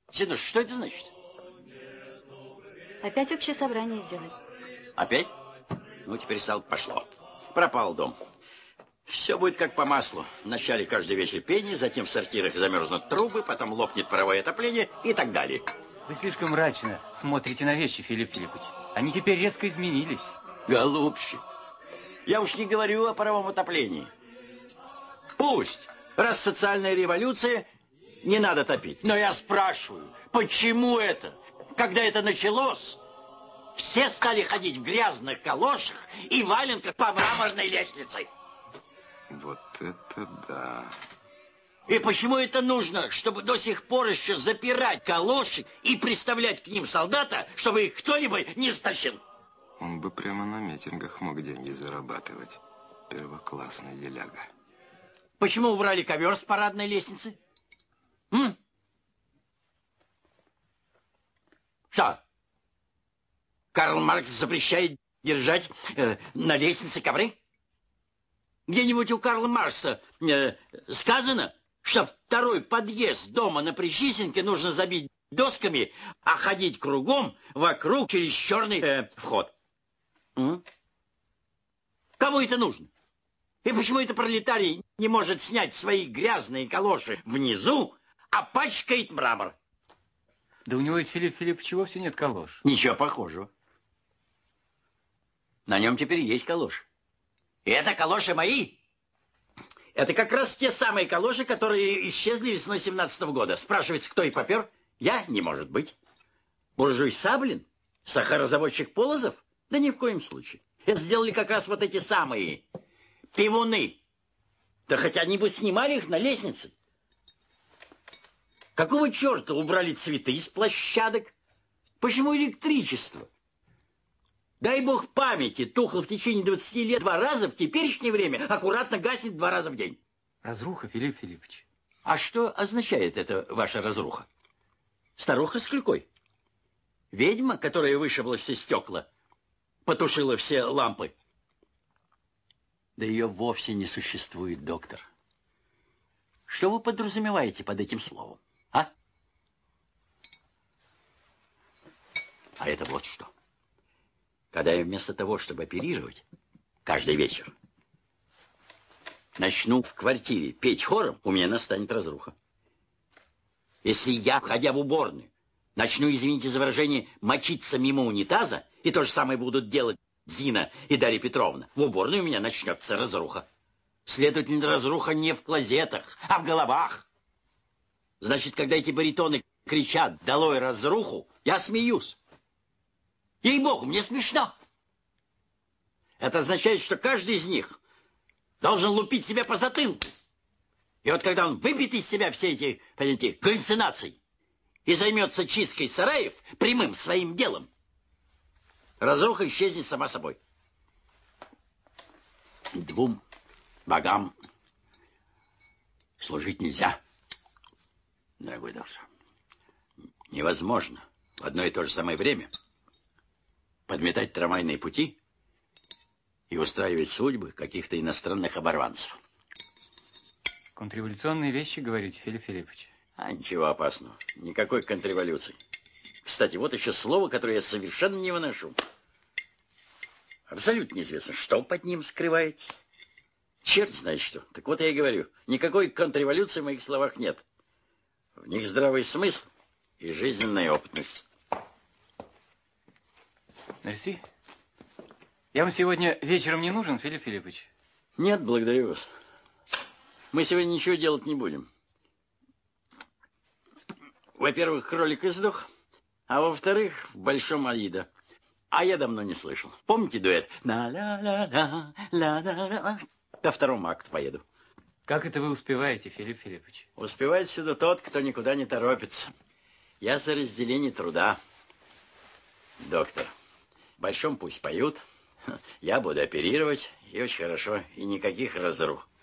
Зинуш, что это значит? Опять общее собрание сделать. Опять? Ну, теперь, стало, пошло. Пропал дом. Все будет как по маслу. Вначале каждый вечер пение, затем в сортирах замерзнут трубы, потом лопнет паровое отопление и так далее. Вы слишком мрачно смотрите на вещи, Филипп Филиппович. Они теперь резко изменились. Голубчик, я уж не говорю о паровом отоплении. Пусть, раз социальная революция, не надо топить. Но я спрашиваю, почему это? Когда это началось, все стали ходить в грязных калошах и валенках по мраморной лестнице. Вот это да. И почему это нужно, чтобы до сих пор еще запирать калоши и приставлять к ним солдата, чтобы их кто-нибудь не стащил? Он бы прямо на митингах мог деньги зарабатывать. Первоклассный деляга. Почему убрали ковер с парадной лестницы? Что? Карл Маркс запрещает держать на лестнице ковры? Где-нибудь у Карла Маркса сказано, что второй подъезд дома на Причистенке нужно забить досками, а ходить кругом вокруг через черный вход. Кому это нужно? И почему это пролетарий не может снять свои грязные калоши внизу, а пачкает мрамор? Да у него ведь, Филипп Филиппович, вовсе нет калош. Ничего похожего. На нем теперь есть калоши. И это калоши мои. Это как раз те самые калоши, которые исчезли весной 17-го года. Спрашивается, кто их попер? Я? Не может быть. Буржуй Саблин? Сахарозаводчик Полозов? Да ни в коем случае. Это сделали как раз вот эти самые пивуны. Да хотя они бы снимали их на лестнице. Какого черта убрали цветы из площадок? Почему электричество? Дай бог памяти, тухло в течение 20 лет 2 раза, в теперешнее время аккуратно гаснет 2 раза в день. Разруха, Филипп Филиппович. А что означает эта ваша разруха? Старуха с клюкой? Ведьма, которая вышибла все стекла, потушила все лампы? Да ее вовсе не существует, доктор. Что вы подразумеваете под этим словом, а? А это вот что. Когда я вместо того, чтобы оперировать каждый вечер, начну в квартире петь хором, у меня настанет разруха. Если я, входя в уборную, начну, извините за выражение, мочиться мимо унитаза, и то же самое будут делать Зина и Дарья Петровна, в уборной у меня начнется разруха. Следовательно, разруха не в клозетах, а в головах. Значит, когда эти баритоны кричат «Долой разруху!», я смеюсь. Ей-богу, мне смешно. Это означает, что каждый из них должен лупить себя по затылку. И вот когда он выбьет из себя все эти, понимаете, галлюцинации и займется чисткой сараев прямым своим делом, разруха исчезнет сама собой. 2 богам служить нельзя, дорогой доктор. Невозможно в одно и то же самое время подметать трамвайные пути и устраивать судьбы каких-то иностранных оборванцев. Контрреволюционные вещи, говорите, Филипп Филиппович? А ничего опасного. Никакой контрреволюции. Кстати, вот еще слово, которое я совершенно не выношу. Абсолютно неизвестно, что под ним скрывается. Черт знает что. Так вот я и говорю, никакой контрреволюции в моих словах нет. В них здравый смысл и жизненная опытность. Мерси. Я вам сегодня вечером не нужен, Филипп Филиппович? Нет, благодарю вас. Мы сегодня ничего делать не будем. Во-первых, кролик издох, а во-вторых, в большом Аида. А я давно не слышал. Помните дуэт? На-ла-ла-ла, ла-ла-ла. Ко 2-му акту поеду. Как это вы успеваете, Филипп Филиппович? Успевает сюда тот, кто никуда не торопится. Я за разделение труда. Доктор, в большом пусть поют. Я буду оперировать, и очень хорошо, и никаких разрух.